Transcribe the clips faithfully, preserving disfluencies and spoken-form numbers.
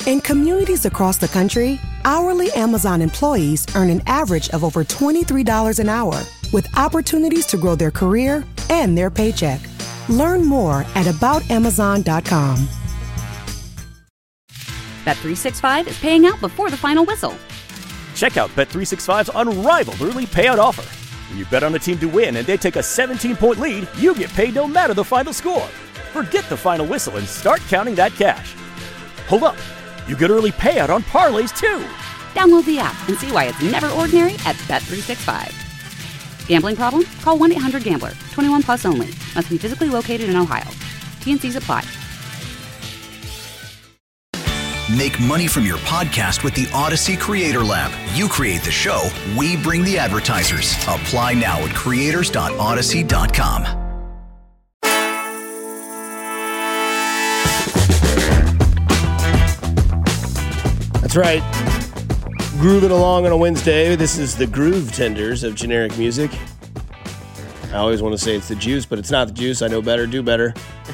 In communities across the country, hourly Amazon employees earn an average of over twenty-three dollars an hour, with opportunities to grow their career and their paycheck. Learn more at about amazon dot com. Bet three sixty-five is paying out before the final whistle. Check out Bet three sixty-five's unrivaled early payout offer. When you bet on a team to win and they take a seventeen-point lead, you get paid no matter the final score. Forget the final whistle and start counting that cash. Hold up. You get early payout on parlays, too. Download the app and see why it's never ordinary at Bet three sixty-five. Gambling problem? Call one eight hundred gambler. twenty-one plus only. Must be physically located in Ohio. T N Cs apply. Make money from your podcast with the Odyssey Creator Lab. You create the show, we bring the advertisers. Apply now at creators dot odyssey dot com. That's right. Grooving along on a Wednesday. This is the Groove Tenders of generic music. I always want to say it's the juice, but it's not the juice. I know better, do better.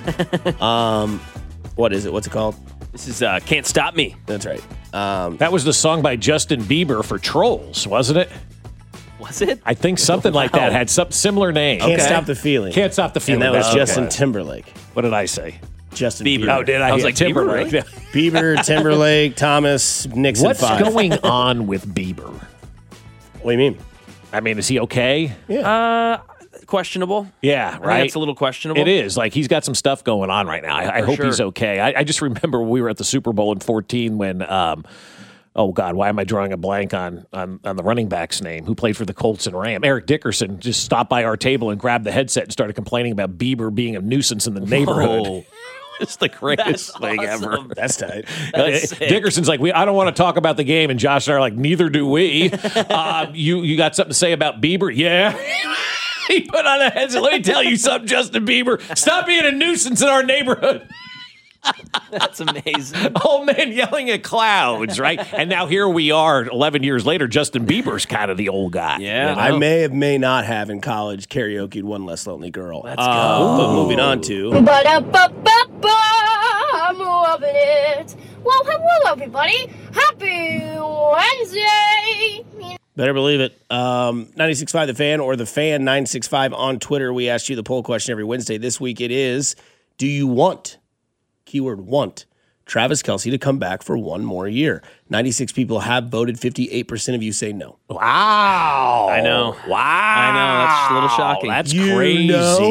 um, what is it? What's it called? This is uh, Can't Stop Me. That's right. Um, that was the song by Justin Bieber for Trolls, wasn't it? Was it? I think something like that had some similar name. Can't okay. Stop the Feeling. Can't Stop the Feeling. And that was okay. Justin Timberlake. What did I say? Justin Bieber. Bieber. Oh, did I? I was yeah, like, Timberlake. Bieber, really? Bieber, Timberlake, Thomas, Nixon. What's five. going on with Bieber? What do you mean? I mean, is he okay? Yeah. Uh, questionable. Yeah, right. It's a little questionable. It is. Like, he's got some stuff going on right now. I, I hope sure. he's okay. I, I just remember we were at the Super Bowl in fourteen when, um, oh, God, why am I drawing a blank on, on, on the running back's name who played for the Colts and Rams? Eric Dickerson just stopped by our table and grabbed the headset and started complaining about Bieber being a nuisance in the neighborhood. Oh. It's the greatest thing awesome. ever. That's tight. That's Dickerson's like, we. I don't want to talk about the game, and Josh and I are like, neither do we. uh, you you got something to say about Bieber? Yeah. He put on a headset. Let me tell you something, Justin Bieber. Stop being a nuisance in our neighborhood. That's amazing. Old man yelling at clouds, right? And now here we are, eleven years later. Justin Bieber's kind of the old guy. Yeah. you know? I may have, may not have in college karaoke'd One Less Lonely Girl. Let's Uh, go. But moving on to. Ba-da-ba-ba-ba, I'm loving it. Well, hello, everybody. Happy Wednesday. Better believe it. Um, ninety-six point five The Fan or The Fan nine six five on Twitter. We ask you the poll question every Wednesday. This week it is, do you want, keyword want, Travis Kelce to come back for one more year? ninety-six people have voted. fifty-eight percent of you say no. Wow. I know. Wow. I know. That's a little shocking. That's You crazy.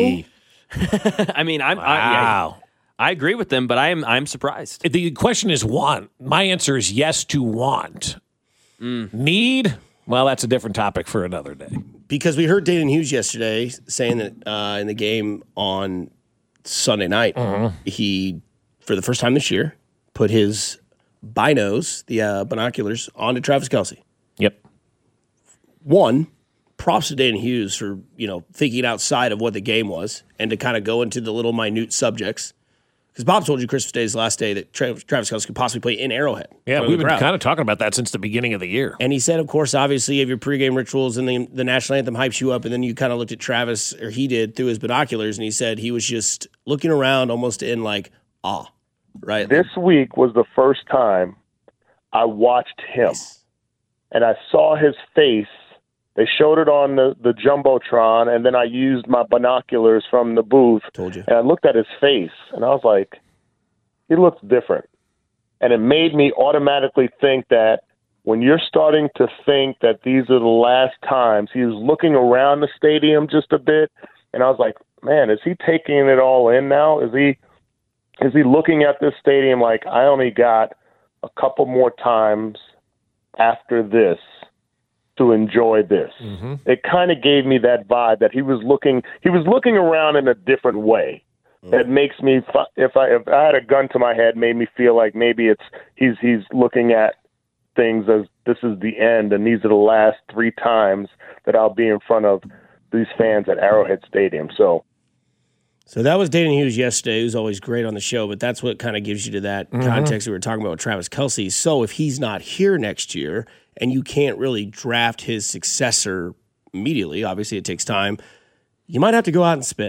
know? I mean, I'm. Wow. I, I, I agree with them, but I'm. I'm surprised. The question is want. My answer is yes to want. Mm. Need? Well, that's a different topic for another day. Because we heard Dayton Hughes yesterday saying that uh, in the game on Sunday night, Mm-hmm. he, for the first time this year, put his binos, the uh, binoculars, onto Travis Kelce. Yep. One, props to Dayton Hughes for, you know, thinking outside of what the game was and to kind of go into the little minute subjects. Because Bob told you Christmas Day is the last day that Tra- Travis Kelce could possibly play in Arrowhead. Yeah, we've been kind of talking about that since the beginning of the year. And he said, of course, obviously, you have your pregame rituals and the, the national anthem hypes you up. And then you kind of looked at Travis, or he did, through his binoculars, and he said he was just looking around almost in like awe, right? This week was the first time I watched him, Yes. and I saw his face. They showed it on the, the Jumbotron, and then I used my binoculars from the booth, Told you. and I looked at his face, and I was like, he looks different. And it made me automatically think that when you're starting to think that these are the last times, he was looking around the stadium just a bit, and I was like, man, is he taking it all in now? Is he is he looking at this stadium like, I only got a couple more times after this to enjoy this? Mm-hmm. It kind of gave me that vibe that he was looking he was looking around in a different way. Mm. That makes me, if I if I had a gun to my head, made me feel like maybe it's he's he's looking at things as this is the end, and these are the last three times that I'll be in front of these fans at Arrowhead Stadium. So. So that was Dayton Hughes yesterday, who's always great on the show, but that's what kind of gives you to that Mm-hmm. context we were talking about with Travis Kelce. So if he's not here next year and you can't really draft his successor immediately, obviously it takes time, you might have to go out and spend.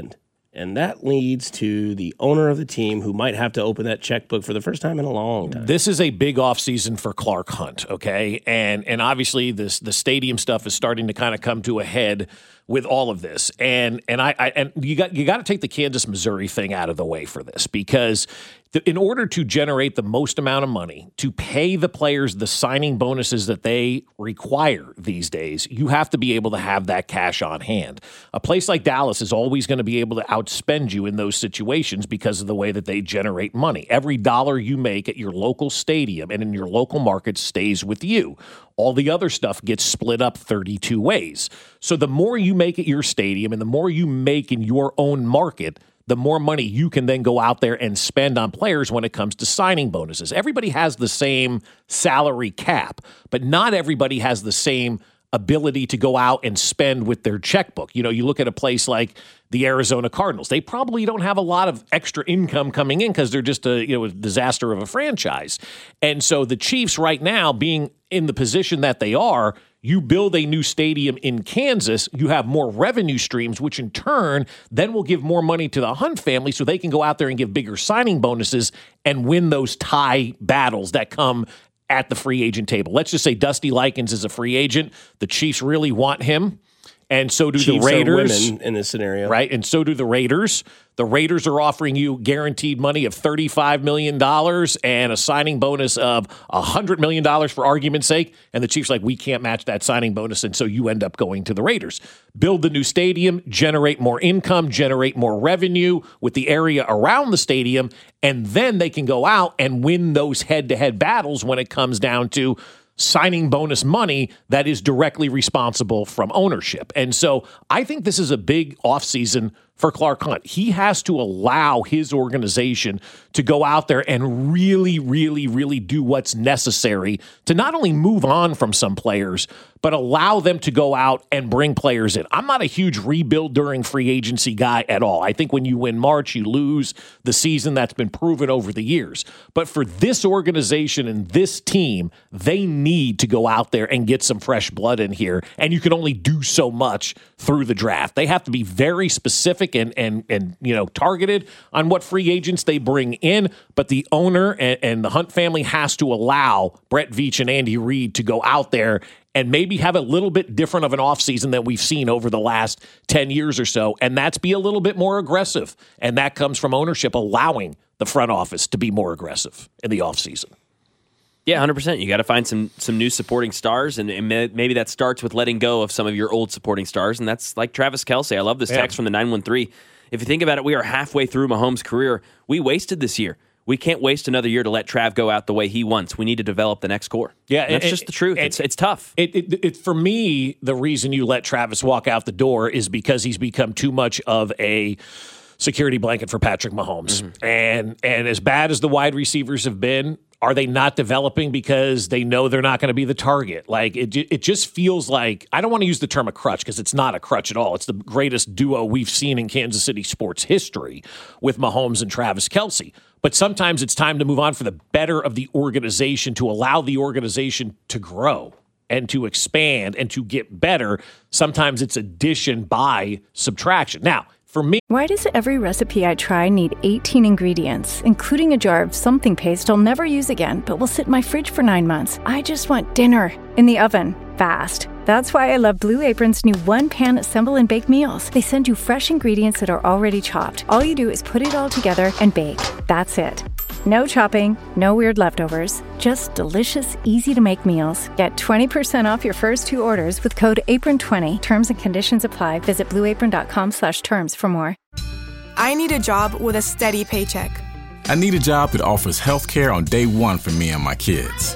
And that leads to the owner of the team who might have to open that checkbook for the first time in a long time. This is a big offseason for Clark Hunt, okay? And and obviously this the stadium stuff is starting to kind of come to a head with all of this. And and I, I and you got you got to take the Kansas Missouri thing out of the way for this, because the, in order to generate the most amount of money to pay the players the signing bonuses that they require these days, you have to be able to have that cash on hand. A place like Dallas is always going to be able to outspend you in those situations because of the way that they generate money. Every dollar you make at your local stadium and in your local market stays with you. All the other stuff gets split up thirty-two ways. So the more you make at your stadium and the more you make in your own market, the more money you can then go out there and spend on players when it comes to signing bonuses. Everybody has the same salary cap, but not everybody has the same ability to go out and spend with their checkbook. You know, you look at a place like the Arizona Cardinals. They probably don't have a lot of extra income coming in because they're just a, you know, a disaster of a franchise. And so the Chiefs right now, being in the position that they are, you build a new stadium in Kansas, you have more revenue streams, which in turn then will give more money to the Hunt family so they can go out there and give bigger signing bonuses and win those tie battles that come at the free agent table. Let's just say Dusty Likens is a free agent. The Chiefs really want him, and so do Chiefs the Raiders. Are women in this scenario, right? And so do the Raiders. The Raiders are offering you guaranteed money of thirty-five million dollars and a signing bonus of one hundred million dollars for argument's sake. And the Chiefs are like, we can't match that signing bonus. And so you end up going to the Raiders. Build the new stadium, generate more income, generate more revenue with the area around the stadium. And then they can go out and win those head-to-head battles when it comes down to signing bonus money that is directly responsible from ownership. And so I think this is a big offseason for Clark Hunt. He has to allow his organization to go out there and really, really, really do what's necessary to not only move on from some players, but allow them to go out and bring players in. I'm not a huge rebuild during free agency guy at all. I think when you win March, you lose the season. That's been proven over the years. But for this organization and this team, they need to go out there and get some fresh blood in here. And you can only do so much through the draft. They have to be very specific and and and you know targeted on what free agents they bring in. But the owner and, and the Hunt family has to allow Brett Veach and Andy Reid to go out there and maybe have a little bit different of an offseason than we've seen over the last ten years or so. And that's be a little bit more aggressive. And that comes from ownership allowing the front office to be more aggressive in the offseason. Yeah, one hundred percent. You got to find some some new supporting stars, and, and maybe that starts with letting go of some of your old supporting stars, and that's like Travis Kelce. I love this text yeah. from the nine one three. If you think about it, we are halfway through Mahomes' career. We wasted this year. We can't waste another year to let Trav go out the way he wants. We need to develop the next core. Yeah, and that's and, just the truth. And, it's it's tough. It, it, it for me, the reason you let Travis walk out the door is because he's become too much of a security blanket for Patrick Mahomes. Mm-hmm. And and as bad as the wide receivers have been, are they not developing because they know they're not going to be the target? Like, it it just feels like, I don't want to use the term a crutch because it's not a crutch at all. It's the greatest duo we've seen in Kansas City sports history with Mahomes and Travis Kelce. But sometimes it's time to move on for the better of the organization, to allow the organization to grow and to expand and to get better. Sometimes it's addition by subtraction. Now, for me, why does every recipe I try need eighteen ingredients, including a jar of something paste I'll never use again, but will sit in my fridge for nine months? I just want dinner in the oven, fast. That's why I love Blue Apron's new one-pan assemble and bake meals. They send you fresh ingredients that are already chopped. All you do is put it all together and bake. That's it. No chopping, no weird leftovers, just delicious, easy-to-make meals. Get twenty percent off your first two orders with code apron twenty. Terms and conditions apply. Visit blueapron.com slash terms for more. I need a job with a steady paycheck. I need a job that offers health care on day one for me and my kids.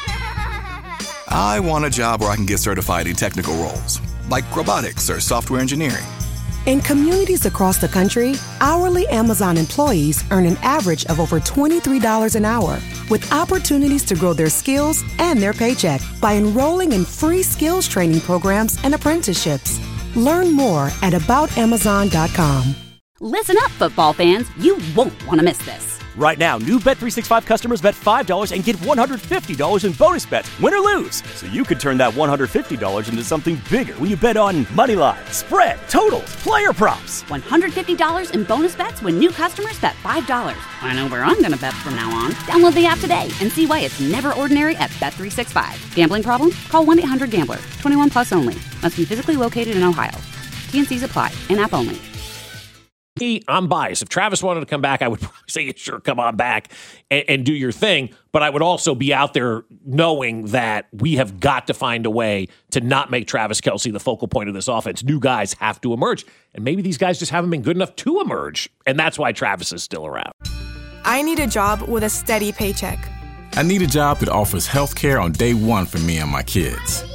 I want a job where I can get certified in technical roles, like robotics or software engineering. In communities across the country, hourly Amazon employees earn an average of over twenty-three dollars an hour, with opportunities to grow their skills and their paycheck by enrolling in free skills training programs and apprenticeships. Learn more at about amazon dot com. Listen up, football fans. You won't want to miss this. Right now, new Bet three sixty-five customers bet five dollars and get one hundred fifty dollars in bonus bets, win or lose. So you could turn that one hundred fifty dollars into something bigger when you bet on money line, spread, totals, player props. one hundred fifty dollars in bonus bets when new customers bet five dollars. I know where I'm going to bet from now on. Download the app today and see why it's never ordinary at Bet three sixty-five. Gambling problem? Call one eight hundred gambler. twenty-one plus only. Must be physically located in Ohio. T N Cs apply. In-app only. I'm biased. If Travis wanted to come back, I would probably say, sure, come on back and, and do your thing. But I would also be out there knowing that we have got to find a way to not make Travis Kelce the focal point of this offense. New guys have to emerge. And maybe these guys just haven't been good enough to emerge. And that's why Travis is still around. I need a job with a steady paycheck. I need a job that offers health care on day one for me and my kids.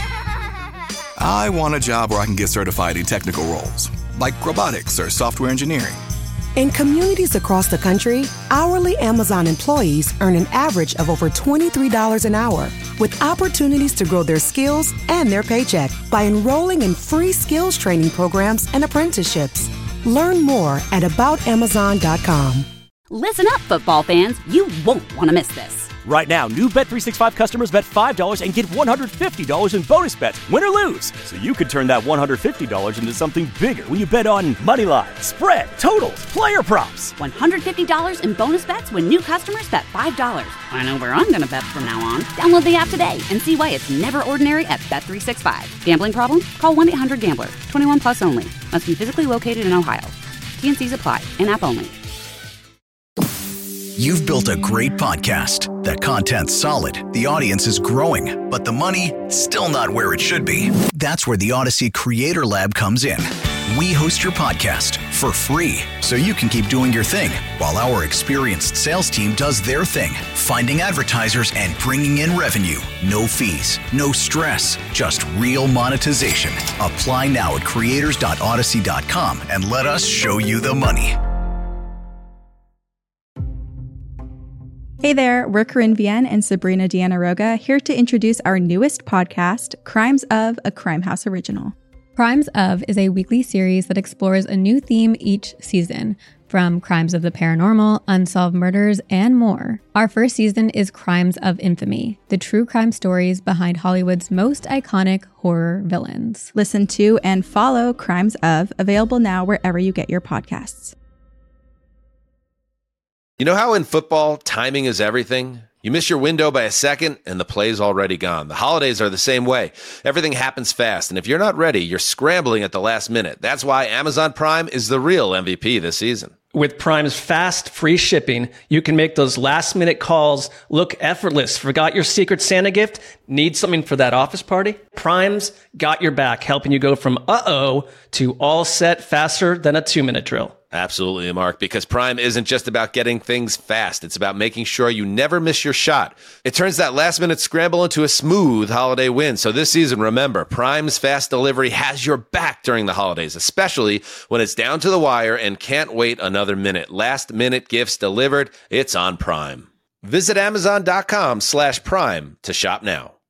I want a job where I can get certified in technical roles, like robotics or software engineering. In communities across the country, hourly Amazon employees earn an average of over twenty-three dollars an hour, with opportunities to grow their skills and their paycheck by enrolling in free skills training programs and apprenticeships. Learn more at about amazon dot com. Listen up, football fans. You won't want to miss this. Right now, new Bet three sixty-five customers bet five dollars and get one hundred fifty dollars in bonus bets, win or lose. So you could turn that one hundred fifty dollars into something bigger when you bet on money line, spread, totals, player props. one hundred fifty dollars in bonus bets when new customers bet five dollars. I know where I'm going to bet from now on. Download the app today and see why it's never ordinary at Bet three sixty-five. Gambling problem? Call one eight hundred gambler. twenty-one plus only. Must be physically located in Ohio. T N Cs apply. In-app only. You've built a great podcast. The content's solid, the audience is growing, but the money, still not where it should be. That's where the Odyssey Creator Lab comes in. We host your podcast for free, so you can keep doing your thing, while our experienced sales team does their thing, finding advertisers and bringing in revenue. No fees, no stress, just real monetization. Apply now at creators dot odyssey dot com and let us show you the money. Hey there, we're Corinne Vienne and Sabrina Deanna Roga, here to introduce our newest podcast, Crimes of, a Crime House original. Crimes of is a weekly series that explores a new theme each season, from crimes of the paranormal, unsolved murders, and more. Our first season is Crimes of Infamy, the true crime stories behind Hollywood's most iconic horror villains. Listen to and follow Crimes of, available now wherever you get your podcasts. You know how in football, timing is everything? You miss your window by a second, and the play's already gone. The holidays are the same way. Everything happens fast, and if you're not ready, you're scrambling at the last minute. That's why Amazon Prime is the real M V P this season. With Prime's fast, free shipping, you can make those last-minute calls look effortless. Forgot your Secret Santa gift? Need something for that office party? Prime's got your back, helping you go from uh-oh to all set faster than a two-minute drill. Absolutely, Mark, because Prime isn't just about getting things fast. It's about making sure you never miss your shot. It turns that last-minute scramble into a smooth holiday win. So this season, remember, Prime's fast delivery has your back during the holidays, especially when it's down to the wire and can't wait another minute. Last-minute gifts delivered, it's on Prime. Visit amazon dot com slash prime to shop now.